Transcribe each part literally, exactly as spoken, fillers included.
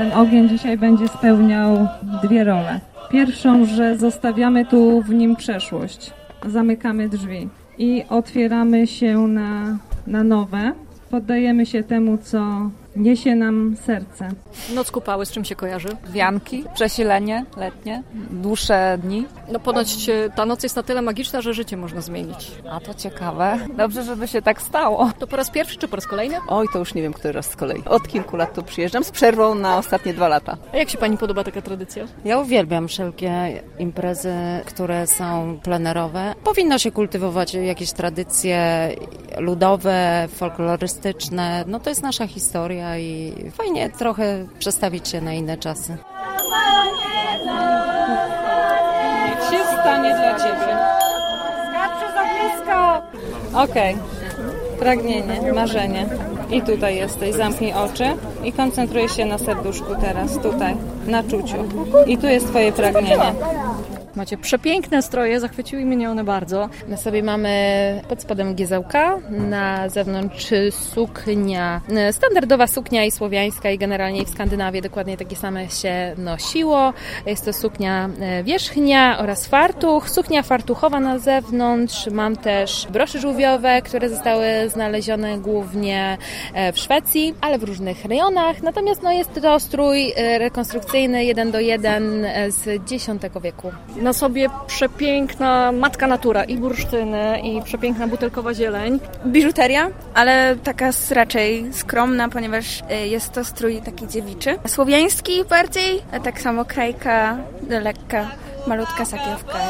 ten ogień dzisiaj będzie spełniał dwie role. Pierwszą, że zostawiamy tu w nim przeszłość, zamykamy drzwi i otwieramy się na, na nowe, poddajemy się temu, co niesie nam serce. Noc kupały z czym się kojarzy? Wianki, przesilenie letnie, dłuższe dni. No ponoć ta noc jest na tyle magiczna, że życie można zmienić. A to ciekawe. Dobrze, żeby się tak stało. To po raz pierwszy czy po raz kolejny? Oj, to już nie wiem, który raz z kolei. Od kilku lat tu przyjeżdżam z przerwą na ostatnie dwa lata. A jak się Pani podoba taka tradycja? Ja uwielbiam wszelkie imprezy, które są plenerowe. Powinno się kultywować jakieś tradycje ludowe, folklorystyczne. No to jest nasza historia i fajnie trochę przestawić się na inne czasy. Niech się stanie dla Ciebie. Skarbczy za blisko. Okej. Okay. Pragnienie, marzenie. I tutaj jesteś. Zamknij oczy i koncentruj się na serduszku teraz, tutaj, na czuciu. I tu jest Twoje pragnienie. Macie przepiękne stroje, zachwyciły mnie one bardzo. Na sobie mamy pod spodem giełka, na zewnątrz suknia, standardowa suknia i słowiańska i generalnie w Skandynawii dokładnie takie same się nosiło. Jest to suknia wierzchnia oraz fartuch, suknia fartuchowa na zewnątrz. Mam też brosze żółwiowe, które zostały znalezione głównie w Szwecji, ale w różnych rejonach. Natomiast no, jest to strój rekonstrukcyjny jeden do jeden z dziesiątego wieku. Na sobie przepiękna matka natura i bursztyny, i przepiękna butelkowa zieleń. Biżuteria, ale taka raczej skromna, ponieważ jest to strój taki dziewiczy. Słowiański bardziej, a tak samo krajka, lekka, malutka sakiewka.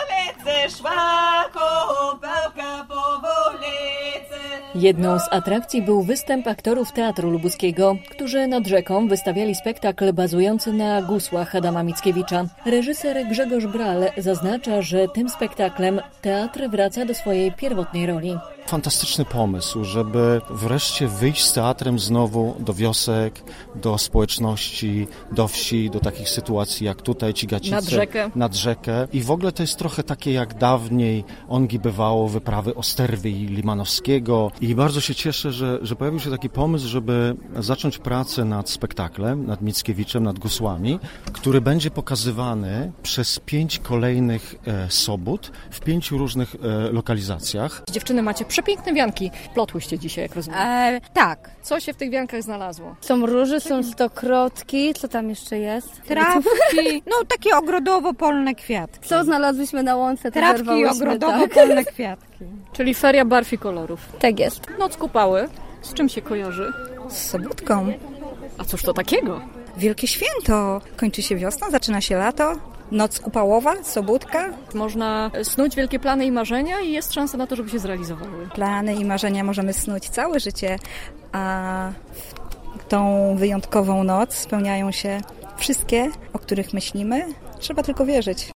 Jedną z atrakcji był występ aktorów Teatru Lubuskiego, którzy nad rzeką wystawiali spektakl bazujący na gusłach Adama Mickiewicza. Reżyser Grzegorz Bral zaznacza, że tym spektaklem teatr wraca do swojej pierwotnej roli. Fantastyczny pomysł, żeby wreszcie wyjść z teatrem znowu do wiosek, do społeczności, do wsi, do takich sytuacji jak tutaj, Cigacice, nad rzekę. nad rzekę. I w ogóle to jest trochę takie jak dawniej ongi bywało wyprawy Osterwy i Limanowskiego. I bardzo się cieszę, że, że pojawił się taki pomysł, żeby zacząć pracę nad spektaklem, nad Mickiewiczem, nad gusłami, który będzie pokazywany przez pięć kolejnych e, sobót w pięciu różnych e, lokalizacjach. Dziewczyny, macie przepiękne wianki. Plotłyście dzisiaj, jak rozumiem. E, tak. Co się w tych wiankach znalazło? Są róże, są stokrotki, co tam jeszcze jest? Trawki, no takie ogrodowo-polne kwiatki. Co znalazłyśmy na łące, to Trawki, ogrodowo-polne tak. kwiatki. Czyli feria barw i kolorów. Tak jest. Noc kupały. Z czym się kojarzy? Z Sobótką. A cóż to takiego? Wielkie święto. Kończy się wiosna, zaczyna się lato. Noc kupałowa, Sobótka. Można snuć wielkie plany i marzenia i jest szansa na to, żeby się zrealizowały. Plany i marzenia możemy snuć całe życie, a w tą wyjątkową noc spełniają się wszystkie, o których myślimy. Trzeba tylko wierzyć.